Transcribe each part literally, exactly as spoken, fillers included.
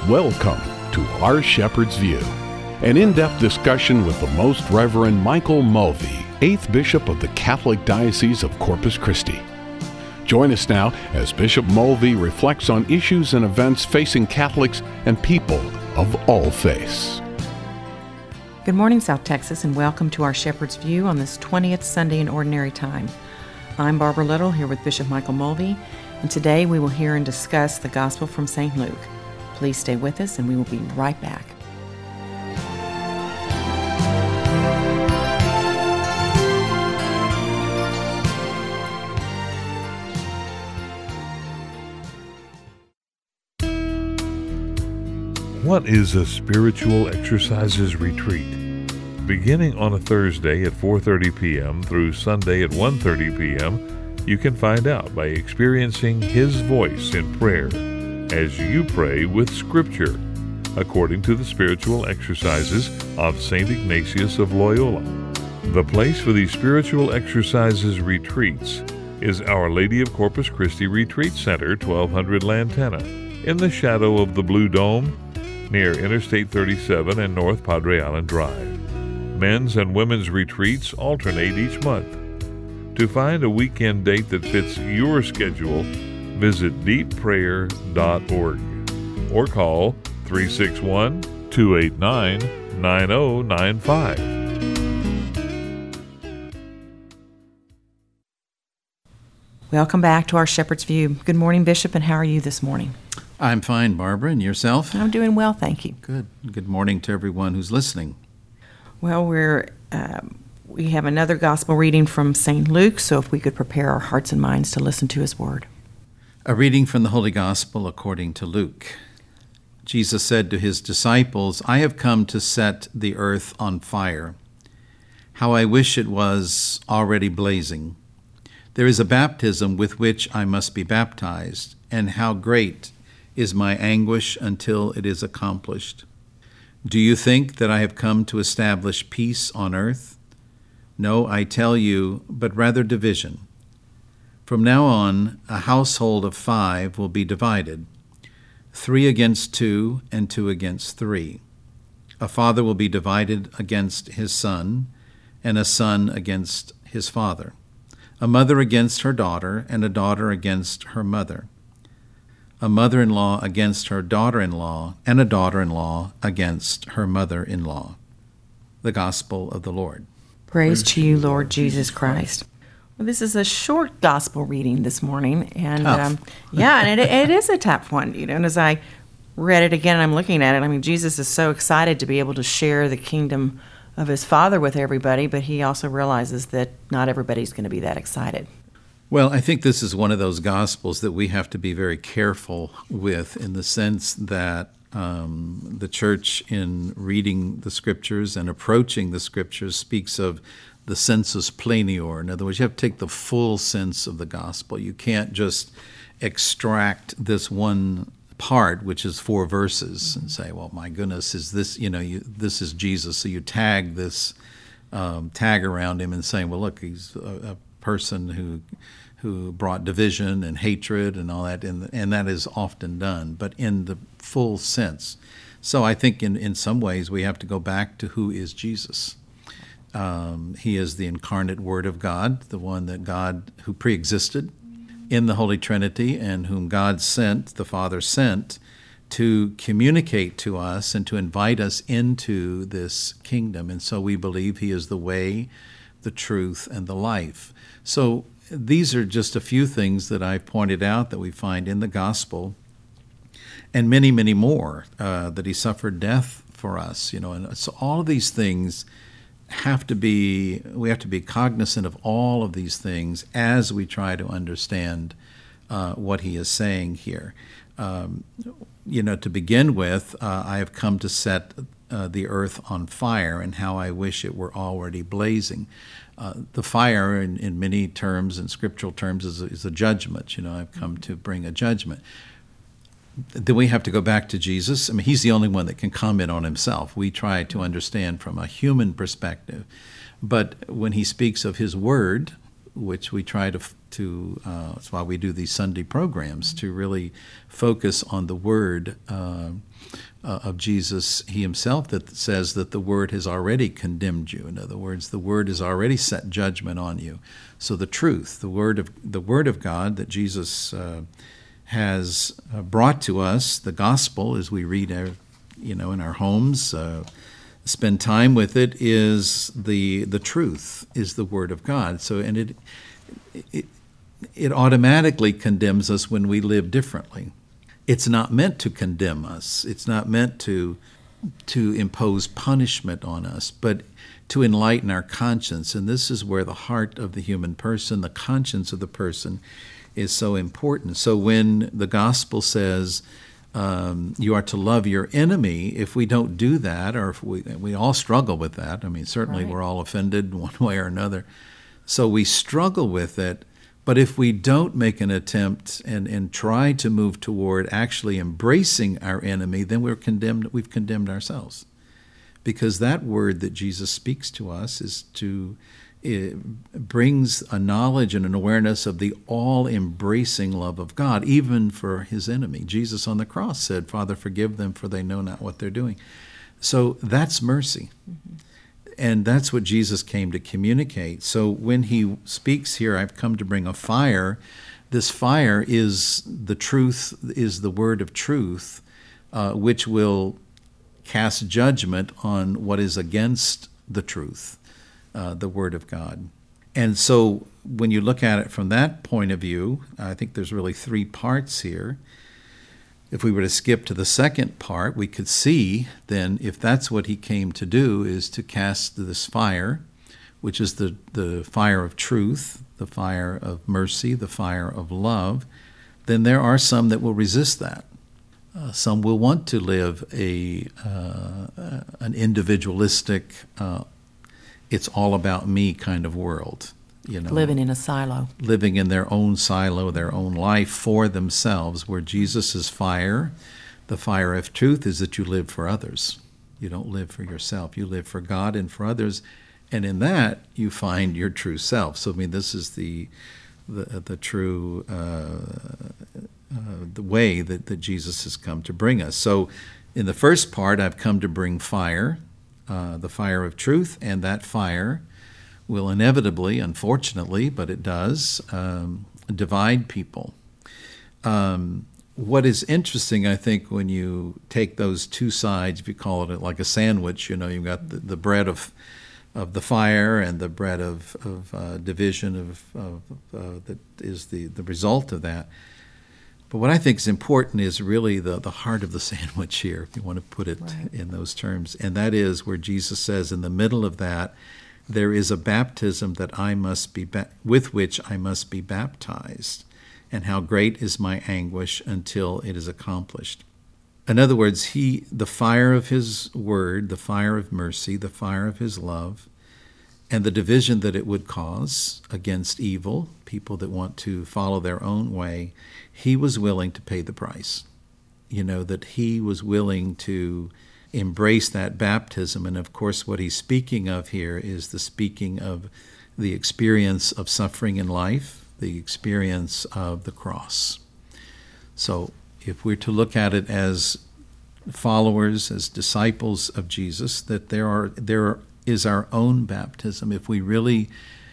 Welcome to Our Shepherd's View, an in-depth discussion with the Most Reverend Michael Mulvey, eighth Bishop of the Catholic Diocese of Corpus Christi. Join us now as Bishop Mulvey reflects on issues and events facing Catholics and people of all faiths. Good morning, South Texas, and welcome to Our Shepherd's View on this twentieth Sunday in Ordinary Time. I'm Barbara Little, here with Bishop Michael Mulvey, and today we will hear and discuss the Gospel from Saint Luke. Please stay with us, and we will be right back. What is a spiritual exercises retreat? Beginning on a Thursday at four thirty p.m. through Sunday at one thirty p.m., you can find out by experiencing His voice in prayer as you pray with Scripture, according to the spiritual exercises of Saint Ignatius of Loyola. The place for these spiritual exercises retreats is Our Lady of Corpus Christi Retreat Center, twelve hundred Lantana, in the shadow of the Blue Dome, near Interstate thirty-seven and North Padre Island Drive. Men's and women's retreats alternate each month. To find a weekend date that fits your schedule, visit deep prayer dot org or call three six one, two eight nine, nine zero nine five. Welcome back to Our Shepherd's View. Good morning, Bishop, and how are you this morning? I'm fine, Barbara, and yourself? I'm doing well, thank you. Good. Good morning to everyone who's listening. Well, we're um, we have another gospel reading from Saint Luke, so if we could prepare our hearts and minds to listen to his word. A reading from the Holy Gospel according to Luke. Jesus said to his disciples, "I have come to set the earth on fire. How I wish it was already blazing. There is a baptism with which I must be baptized, and how great is my anguish until it is accomplished. Do you think that I have come to establish peace on earth? No, I tell you, but rather division. From now on, a household of five will be divided, three against two and two against three. A father will be divided against his son, and a son against his father. A mother against her daughter, and a daughter against her mother. A mother-in-law against her daughter-in-law, and a daughter-in-law against her mother-in-law." The Gospel of the Lord. Praise to you, Lord Jesus Christ. Well, this is a short gospel reading this morning, and um, yeah, and it, it is a tough one. You know, and as I read it again, I'm looking at it. I mean, Jesus is so excited to be able to share the kingdom of his Father with everybody, but he also realizes that not everybody's going to be that excited. Well, I think this is one of those Gospels that we have to be very careful with, in the sense that um, the Church, in reading the Scriptures and approaching the Scriptures, speaks of the sensus plenior. In other words, you have to take the full sense of the Gospel. You can't just extract this one part, which is four verses, and say, well, my goodness, is this, you know, you, this is Jesus. So you tag this, um, tag around him and saying, well, look, he's a, a person who who brought division and hatred and all that, and, and that is often done, but in the full sense. So I think in, in some ways we have to go back to who is Jesus. Um, he is the incarnate Word of God, the one that God, who preexisted in the Holy Trinity, and whom God sent, the Father sent, to communicate to us and to invite us into this kingdom. And so we believe he is the way, the truth, and the life. So these are just a few things that I've pointed out that we find in the gospel, and many, many more, uh, that he suffered death for us, you know, and so all of these things have to be, we have to be cognizant of all of these things as we try to understand uh, what he is saying here. Um, you know, to begin with, uh, I have come to set uh, the earth on fire, and how I wish it were already blazing. Uh, the fire, in, in many terms, in scriptural terms, is a, is a judgment. You know, I've come to bring a judgment. Then we have to go back to Jesus. I mean, he's the only one that can comment on himself. We try to understand from a human perspective. But when he speaks of his word, which we try to, to uh, that's why we do these Sunday programs, to really focus on the word uh, uh, of Jesus he himself, that says that the word has already condemned you. In other words, the word has already set judgment on you. So the truth, the word of the word of God that Jesus uh, has uh, brought to us, the gospel, as we read, our, you know, in our homes, uh, spend time with it, is the the truth, is the word of God. So, and it it it automatically condemns us when we live differently. It's not meant to condemn us. It's not meant to to impose punishment on us, but to enlighten our conscience. And this is where the heart of the human person, the conscience of the person, is so important. So when the gospel says um, you are to love your enemy, if we don't do that, or if we we all struggle with that. I mean, certainly right. We're all offended one way or another. So we struggle with it. But if we don't make an attempt and, and try to move toward actually embracing our enemy, then we're condemned. We've condemned ourselves, because that word that Jesus speaks to us is to it brings a knowledge and an awareness of the all-embracing love of God, even for his enemy. Jesus on the cross said, "Father, forgive them, for they know not what they're doing." So that's mercy. Mm-hmm. And that's what Jesus came to communicate. So when he speaks here, "I've come to bring a fire," this fire is the truth, is the word of truth, uh, which will cast judgment on what is against the truth, uh, the word of God. And so when you look at it from that point of view, I think there's really three parts here. If we were to skip to the second part, we could see then, if that's what he came to do, is to cast this fire, which is the, the fire of truth, the fire of mercy, the fire of love, then there are some that will resist that. Uh, some will want to live a uh, an individualistic, uh, it's all about me kind of world. You know, living in a silo. Living in their own silo, their own life for themselves, where Jesus' fire, the fire of truth, is that you live for others. You don't live for yourself. You live for God and for others. And in that, you find your true self. So, I mean, this is the the, the true uh, uh, the way that, that Jesus has come to bring us. So, in the first part, I've come to bring fire, uh, the fire of truth, and that fire will inevitably, unfortunately, but it does, um, divide people. Um, what is interesting, I think, when you take those two sides, if you call it like a sandwich, you know, you've got the, the bread of of the fire and the bread of, of uh, division of, of uh, that is the, the result of that. But what I think is important is really the, the heart of the sandwich here, if you want to put it right. in those terms. And that is where Jesus says in the middle of that, there is a baptism that I must be ba- with which I must be baptized, and how great is my anguish until it is accomplished. In other words, he, the fire of his word, the fire of mercy, the fire of his love, and the division that it would cause against evil, people that want to follow their own way, he was willing to pay the price. You know, that he was willing to embrace that baptism. And of course, what he's speaking of here is the speaking of the experience of suffering in life, the experience of the cross. So if we're to look at it as followers, as disciples of Jesus, that there are there is our own baptism. If we really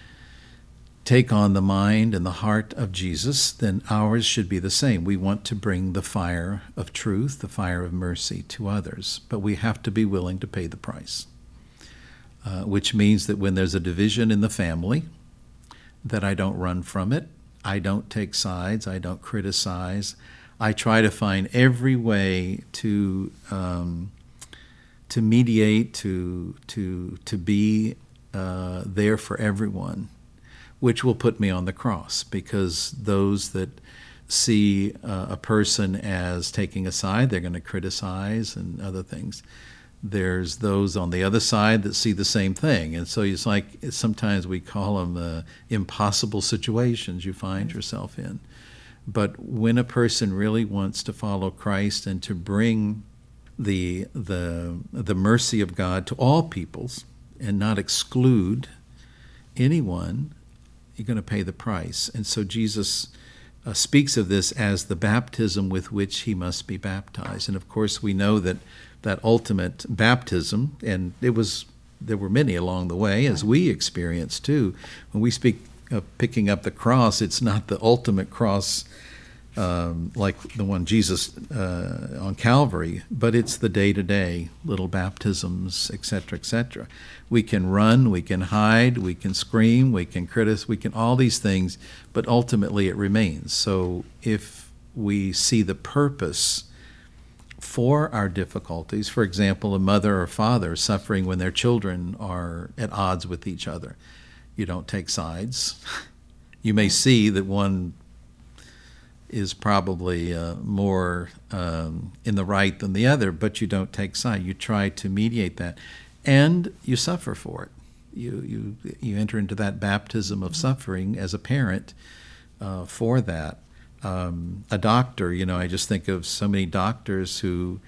take on the mind and the heart of Jesus, then ours should be the same. We want to bring the fire of truth, the fire of mercy to others, but we have to be willing to pay the price, uh, which means that when there's a division in the family, that I don't run from it, I don't take sides, I don't criticize. I try to find every way to um, to mediate, to to to be uh, there for everyone, which will put me on the cross, because those that see uh, a person as taking a side, they're going to criticize and other things. There's those on the other side that see the same thing. And so it's like, sometimes we call them uh, impossible situations you find yourself in. But when a person really wants to follow Christ and to bring the the the mercy of God to all peoples and not exclude anyone, you're going to pay the price. And so Jesus uh, speaks of this as the baptism with which he must be baptized. And of course, we know that that ultimate baptism, and it was there were many along the way, as we experienced too. When we speak of picking up the cross, it's not the ultimate cross um, like the one Jesus uh, on Calvary, but it's the day-to-day little baptisms, et cetera, et cetera. We can run, we can hide, we can scream, we can criticize, we can all these things, but ultimately it remains. So if we see the purpose for our difficulties, for example, a mother or father suffering when their children are at odds with each other, you don't take sides. You may see that one is probably uh, more um, in the right than the other, but you don't take side. You try to mediate that, and you suffer for it. You you you enter into that baptism of suffering as a parent uh, for that. Um, a doctor, you know, I just think of so many doctors who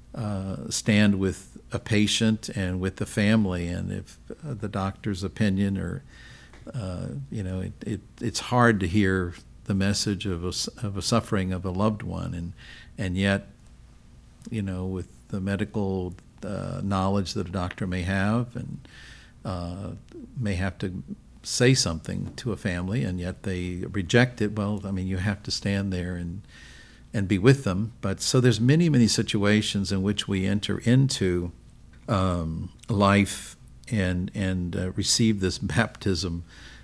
uh, stand with a patient and with the family, and if uh, the doctor's opinion or, uh, you know, it, it it's hard to hear the message of a, of a suffering of a loved one, and and yet, you know, with the medical uh, knowledge that a doctor may have and uh, may have to say something to a family, and yet they reject it. Well, I mean, you have to stand there and and be with them. But so there's many, many situations in which we enter into um, life and and uh, receive this baptism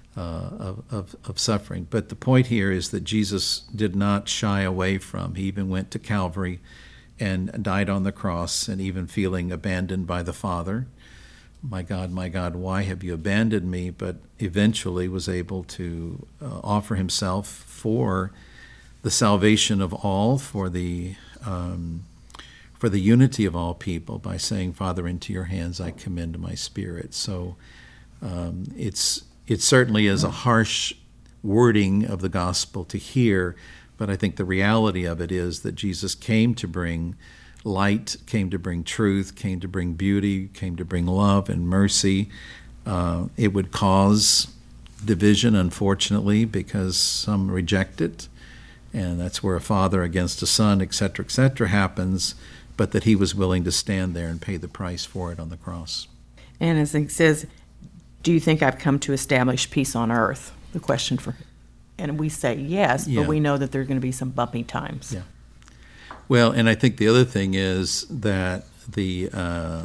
uh, of, of of suffering. But the point here is that Jesus did not shy away from. He even went to Calvary and died on the cross, and even feeling abandoned by the Father. My God, my God, why have you abandoned me? But eventually was able to uh, offer himself for the salvation of all, for the um, for the unity of all people, by saying, Father, into your hands I commend my spirit. So um, it's it certainly is a harsh wording of the gospel to hear, but I think the reality of it is that Jesus came to bring light, came to bring truth, came to bring beauty, came to bring love and mercy. Uh, it would cause division, unfortunately, because some reject it, and that's where a father against a son, et cetera, et cetera, happens, but that he was willing to stand there and pay the price for it on the cross. And as it says, do you think I've come to establish peace on earth? The question for, and we say yes, Yeah. but we know that there are going to be some bumpy times. Yeah. Well, and I think the other thing is that the uh,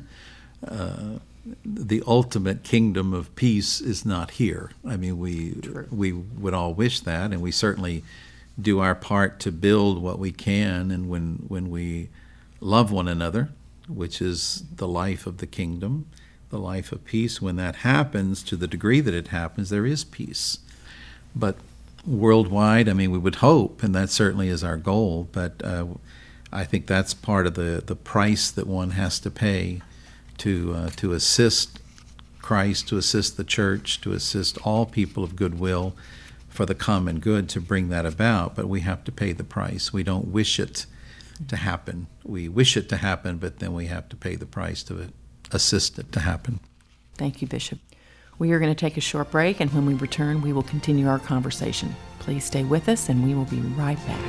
uh, the ultimate kingdom of peace is not here. I mean, we True. we would all wish that, and we certainly do our part to build what we can. And when when we love one another, which is the life of the kingdom, the life of peace, when that happens, to the degree that it happens, there is peace. But worldwide, I mean, we would hope, and that certainly is our goal, but uh, I think that's part of the, the price that one has to pay to uh, to assist Christ, to assist the church, to assist all people of goodwill for the common good, to bring that about. But we have to pay the price. We don't wish it to happen. We wish it to happen, but then we have to pay the price to assist it to happen. Thank you, Bishop. We are going to take a short break, and when we return, we will continue our conversation. Please stay with us, and we will be right back.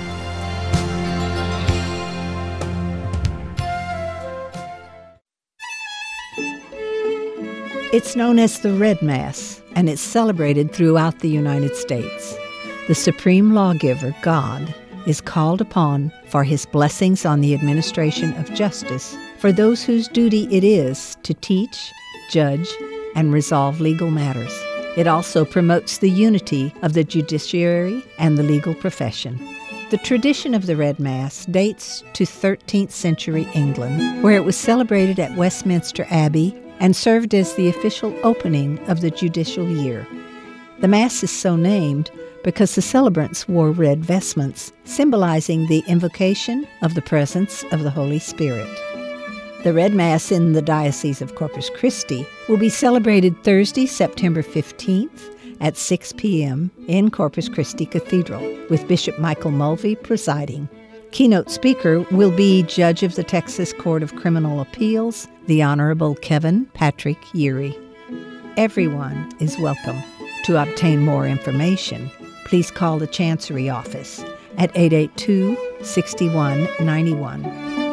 It's known as the Red Mass, and it's celebrated throughout the United States. The supreme lawgiver, God, is called upon for his blessings on the administration of justice for those whose duty it is to teach, judge, and resolve legal matters. It also promotes the unity of the judiciary and the legal profession. The tradition of the Red Mass dates to thirteenth century England, where it was celebrated at Westminster Abbey and served as the official opening of the judicial year. The Mass is so named because the celebrants wore red vestments, symbolizing the invocation of the presence of the Holy Spirit. The Red Mass in the Diocese of Corpus Christi will be celebrated Thursday, September fifteenth at six p.m. in Corpus Christi Cathedral, with Bishop Michael Mulvey presiding. Keynote speaker will be Judge of the Texas Court of Criminal Appeals, the Honorable Kevin Patrick Yeary. Everyone is welcome. To obtain more information, please call the Chancery Office at eight eight two, six one nine one.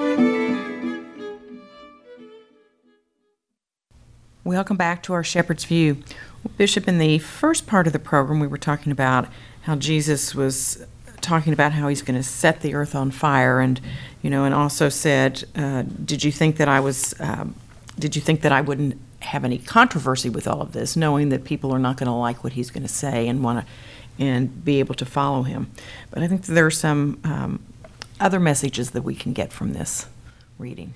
Welcome back to our Shepherd's View. Bishop, in the first part of the program, we were talking about how Jesus was talking about how he's going to set the earth on fire, and you know, and also said, uh, "Did you think that I was? Um, did you think that I wouldn't have any controversy with all of this, knowing that people are not going to like what he's going to say and want to and be able to follow him?" But I think that there are some um, other messages that we can get from this reading.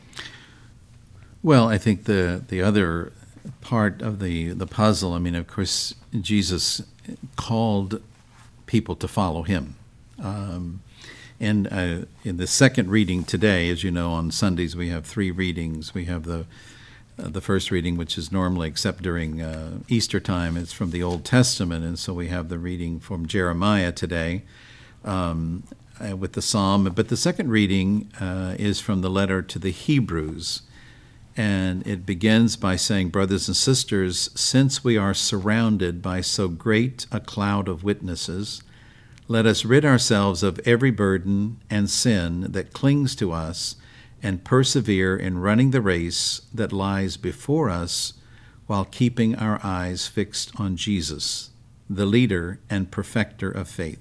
Well, I think the the other part of the, the puzzle, I mean, of course, Jesus called people to follow him. Um, and uh, in the second reading today, as you know, on Sundays we have three readings. We have the uh, the first reading, which is normally, except during uh, Easter time, it's from the Old Testament, and so we have the reading from Jeremiah today um, uh, with the Psalm. But the second reading uh, is from the letter to the Hebrews. And it begins by saying, "Brothers and sisters, since we are surrounded by so great a cloud of witnesses, let us rid ourselves of every burden and sin that clings to us and persevere in running the race that lies before us while keeping our eyes fixed on Jesus, the leader and perfecter of faith."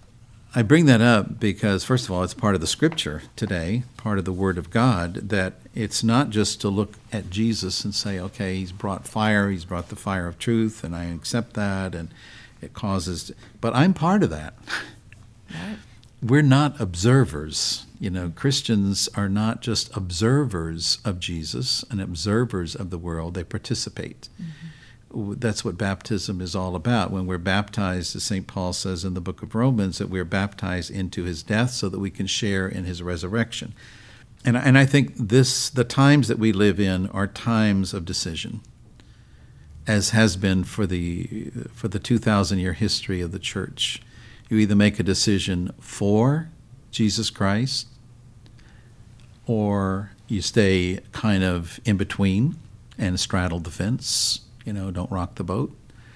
I bring that up because, first of all, it's part of the Scripture today, part of the Word of God, that it's not just to look at Jesus and say, okay, he's brought fire, he's brought the fire of truth, and I accept that, and it causes, but I'm part of that. Right. We're not observers. You know, Christians are not just observers of Jesus and observers of the world, they participate. Mm-hmm. That's what baptism is all about. When we're baptized, as Saint Paul says in the book of Romans, that we're baptized into his death so that we can share in his resurrection. And, and I think this, the times that we live in are times of decision, as has been for the for the two thousand year history of the church. You either make a decision for Jesus Christ, or you stay kind of in between and straddle the fence, you know, don't rock the boat,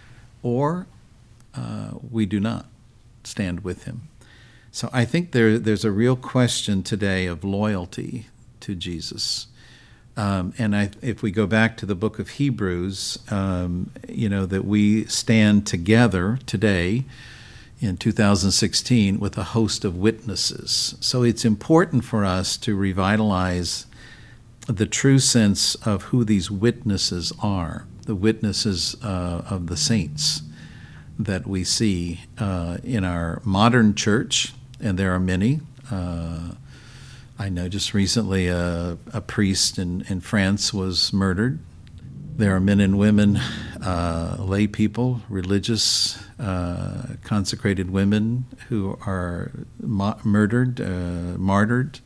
or uh, we do not stand with him. So I think there there's a real question today of loyalty to Jesus. Um, and I, if we go back to the book of Hebrews, um, you know, that we stand together today in two thousand sixteen with a host of witnesses. So it's important for us to revitalize the true sense of who these witnesses are, the witnesses uh, of the saints that we see uh, in our modern church, and there are many. Uh, I know just recently a, a priest in, in France was murdered. There are men and women, uh, lay people, religious, uh, consecrated women who are mo- murdered, uh, martyred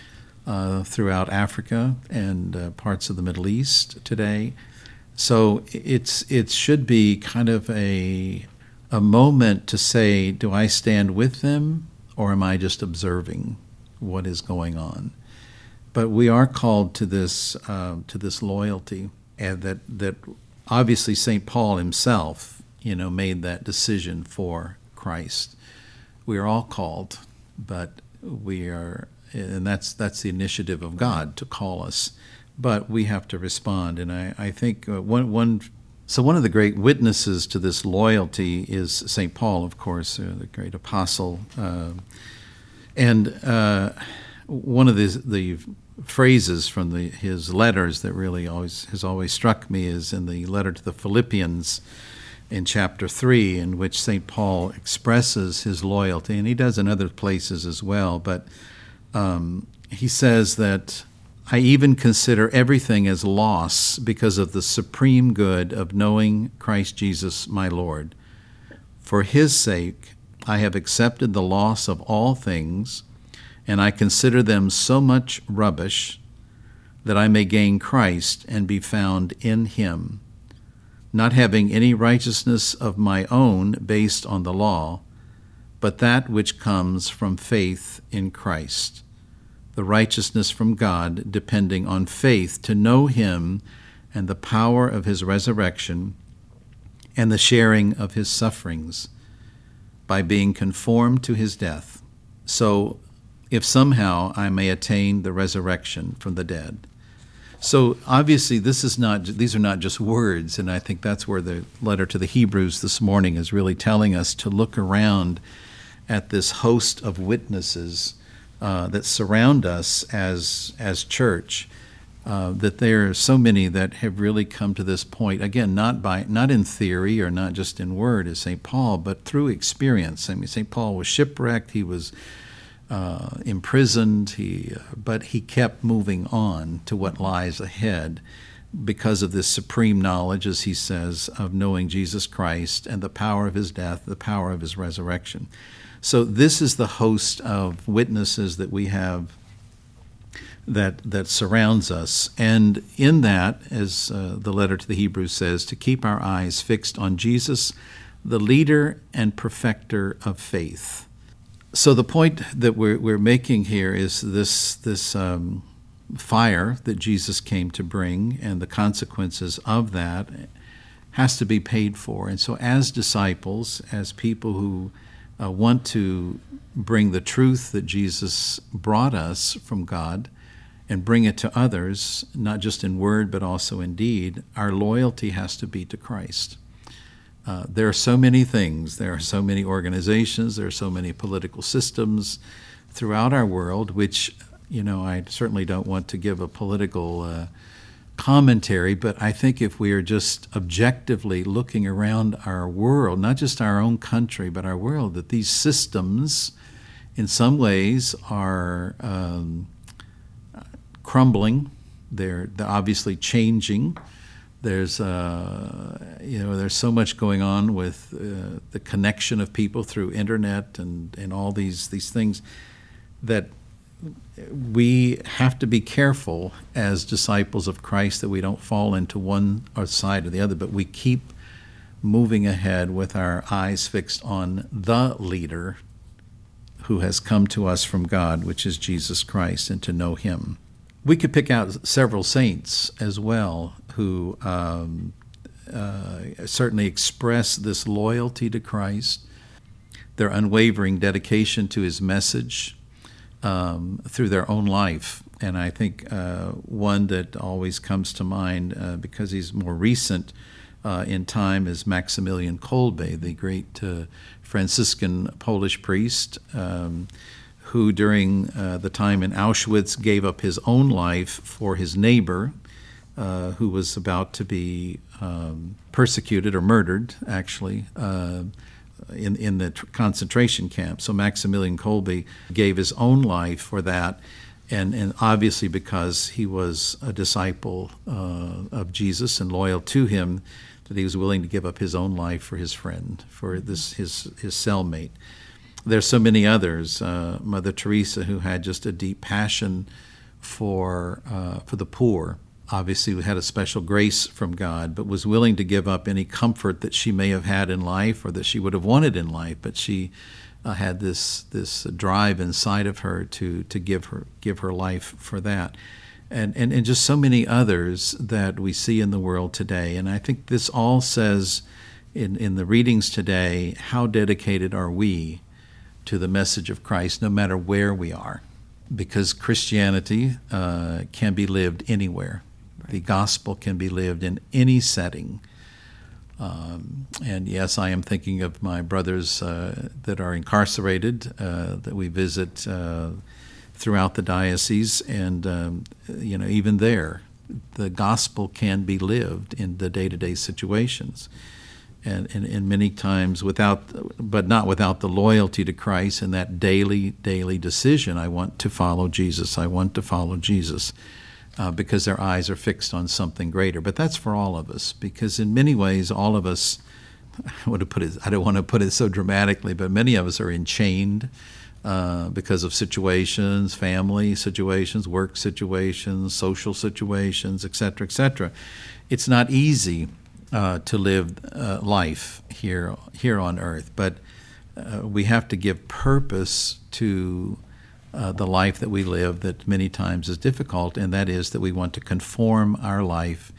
uh, throughout Africa and uh, parts of the Middle East today. So it's it should be kind of a a moment to say, do I stand with them, or am I just observing what is going on? But we are called to this uh, to this loyalty, and that that obviously Saint Paul himself, you know, made that decision for Christ. We are all called, but we are, and that's that's the initiative of God to call us. But we have to respond, and I I think uh, one one. So one of the great witnesses to this loyalty is Saint Paul, of course, uh, the great apostle. Uh, and uh, one of the, the phrases from the, his letters that really always has always struck me is in the letter to the Philippians in chapter three, in which Saint Paul expresses his loyalty, and he does in other places as well. But um, he says that, "I even consider everything as loss because of the supreme good of knowing Christ Jesus my Lord. For his sake I have accepted the loss of all things, and I consider them so much rubbish that I may gain Christ and be found in him, not having any righteousness of my own based on the law, but that which comes from faith in Christ, the righteousness from God depending on faith to know him and the power of his resurrection and the sharing of his sufferings by being conformed to his death. So if somehow I may attain the resurrection from the dead. So obviously this is not, these are not just words, and I think that's where the letter to the Hebrews this morning is really telling us to look around at this host of witnesses uh, that surround us as as church, uh, that there are so many that have really come to this point, again, not by not in theory or not just in word as Saint Paul, but through experience. I mean, Saint Paul was shipwrecked, he was Uh, imprisoned, he, uh, but he kept moving on to what lies ahead because of this supreme knowledge, as he says, of knowing Jesus Christ and the power of his death, the power of his resurrection. So this is the host of witnesses that we have that that surrounds us. And in that, as uh, the letter to the Hebrews says, to keep our eyes fixed on Jesus, the leader and perfecter of faith. So the point that we're we're making here is this this um, fire that Jesus came to bring, and the consequences of that has to be paid for. And so, as disciples, as people who uh, want to bring the truth that Jesus brought us from God and bring it to others, not just in word but also in deed, our loyalty has to be to Christ. Uh, there are so many things, there are so many organizations, there are so many political systems throughout our world, which, you know, I certainly don't want to give a political uh, commentary, but I think if we are just objectively looking around our world, not just our own country, but our world, that these systems in some ways are um, crumbling, they're, they're obviously changing. There's, uh, you know, there's so much going on with uh, the connection of people through internet and, and all these these things that we have to be careful as disciples of Christ that we don't fall into one side or the other, but we keep moving ahead with our eyes fixed on the leader who has come to us from God, which is Jesus Christ, and to know him. We could pick out several saints as well who um, uh, certainly express this loyalty to Christ, their unwavering dedication to his message um, through their own life. And I think uh, one that always comes to mind, uh, because he's more recent uh, in time, is Maximilian Kolbe, the great uh, Franciscan Polish priest, um, who during uh, the time in Auschwitz gave up his own life for his neighbor, uh, who was about to be um, persecuted or murdered, actually, uh, in, in the tr- concentration camp. So Maximilian Kolbe gave his own life for that, and, and obviously because he was a disciple uh, of Jesus and loyal to him, that he was willing to give up his own life for his friend, for this his his cellmate. There's so many others. Uh, Mother Teresa, who had just a deep passion for uh, for the poor, obviously had a special grace from God, but was willing to give up any comfort that she may have had in life or that she would have wanted in life. But she uh, had this this drive inside of her to to give her give her life for that, and and and just so many others that we see in the world today. And I think this all says in in the readings today, how dedicated are we to the message of Christ, no matter where we are, because Christianity uh, can be lived anywhere. Right. The gospel can be lived in any setting. Um, and yes, I am thinking of my brothers uh, that are incarcerated, uh, that we visit uh, throughout the diocese, and um, you know, even there, the gospel can be lived in the day-to-day situations. And, and, and many times without, but not without the loyalty to Christ and that daily, daily decision. I want to follow Jesus. I want to follow Jesus, uh, because their eyes are fixed on something greater. But that's for all of us, because in many ways, all of us, I want to put it, I don't want to put it so dramatically, but many of us are enchained uh, because of situations, family situations, work situations, social situations, et cetera, et cetera. It's not easy Uh, to live uh, life here here on earth, but uh, we have to give purpose to uh, the life that we live that many times is difficult, and that is that we want to conform our life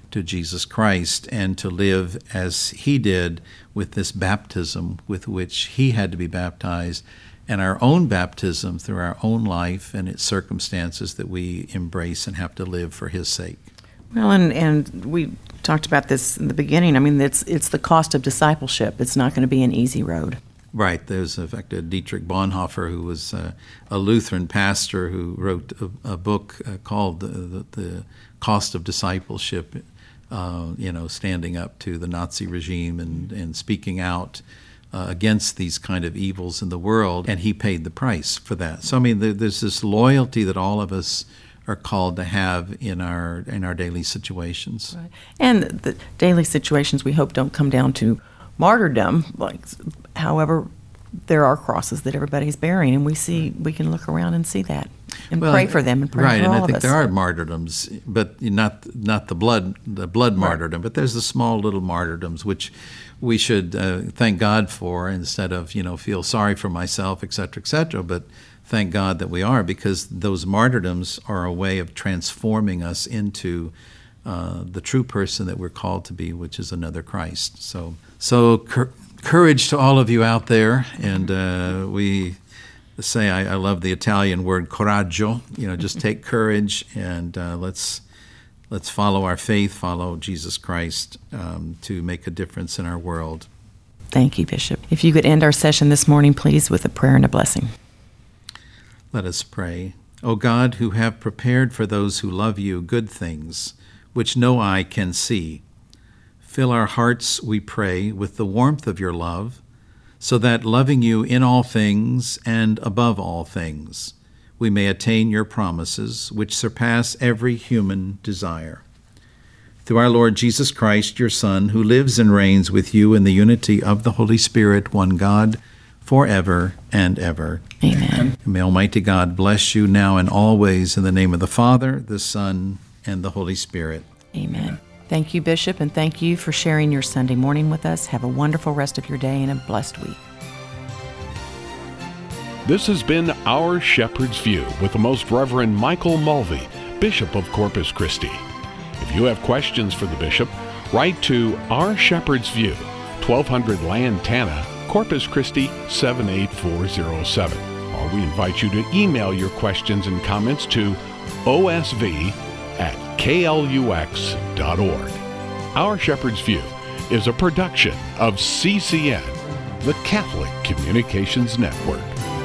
to Jesus Christ and to live as he did with this baptism with which he had to be baptized, and our own baptism through our own life and its circumstances that we embrace and have to live for his sake. Well, and, and we talked about this in the beginning. I mean, it's it's the cost of discipleship. It's not going to be an easy road. Right. There's, in fact, a Dietrich Bonhoeffer, who was uh, a Lutheran pastor who wrote a, a book uh, called the, the, the Cost of Discipleship, uh, you know, standing up to the Nazi regime and, and speaking out uh, against these kind of evils in the world, and he paid the price for that. So, I mean, there, there's this loyalty that all of us are called to have in our in our daily situations. Right. And the daily situations, we hope, don't come down to martyrdom. Like, however, there are crosses that everybody's bearing, and we see we can look around and see that and well, pray for them and pray right, for all all of us. Right, and I think us. there are martyrdoms, but not not the blood the blood right. martyrdom, but there's the small little martyrdoms which we should uh, thank God for, instead of, you know, feel sorry for myself, et cetera, et cetera, but thank God that we are, because those martyrdoms are a way of transforming us into uh, the true person that we're called to be, which is another Christ. So, so cur- courage to all of you out there, and uh, we say I, I love the Italian word coraggio. You know, just take courage, and uh, let's let's follow our faith, follow Jesus Christ um, to make a difference in our world. Thank you, Bishop. If you could end our session this morning, please, with a prayer and a blessing. Let us pray. O God, who have prepared for those who love you good things, which no eye can see, fill our hearts, we pray, with the warmth of your love, so that, loving you in all things and above all things, we may attain your promises, which surpass every human desire. Through our Lord Jesus Christ, your Son, who lives and reigns with you in the unity of the Holy Spirit, one God, forever and ever. Amen. And may Almighty God bless you now and always, in the name of the Father, the Son, and the Holy Spirit. Amen. Thank you, Bishop, and thank you for sharing your Sunday morning with us. Have a wonderful rest of your day and a blessed week. This has been Our Shepherd's View with the Most Reverend Michael Mulvey, Bishop of Corpus Christi. If you have questions for the Bishop, write to Our Shepherd's View, twelve hundred Lantana, Corpus Christi seven eight four zero seven. Or we invite you to email your questions and comments to O S V at K L U X dot org. Our Shepherd's View is a production of C C N, the Catholic Communications Network.